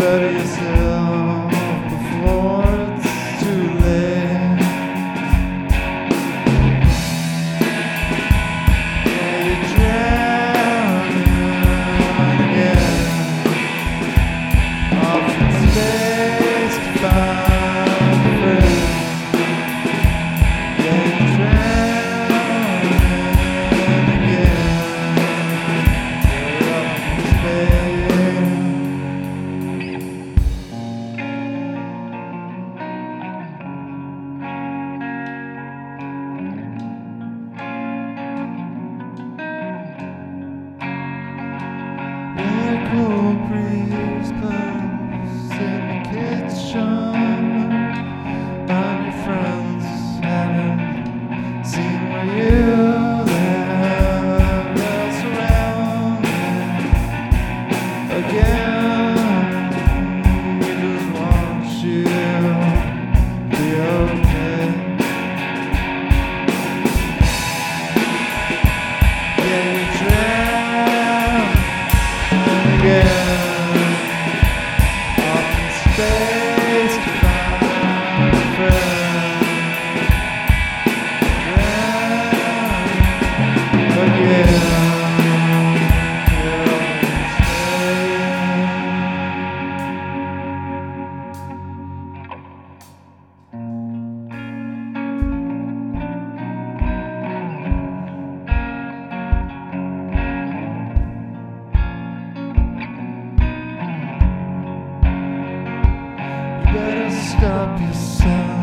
Better yourself before it's too late. Yeah, you're drowning again, off in space to find a friend. Yeah, you're drowning again, you're off in space. The cool breeze blows in the kitchen, and your friends haven't seen where you live. They'll surround you again. We just want you to be okay. Yeah, you're drowning again, off in space to find a friend. Drowning again, you're off in space. You better stop yourself.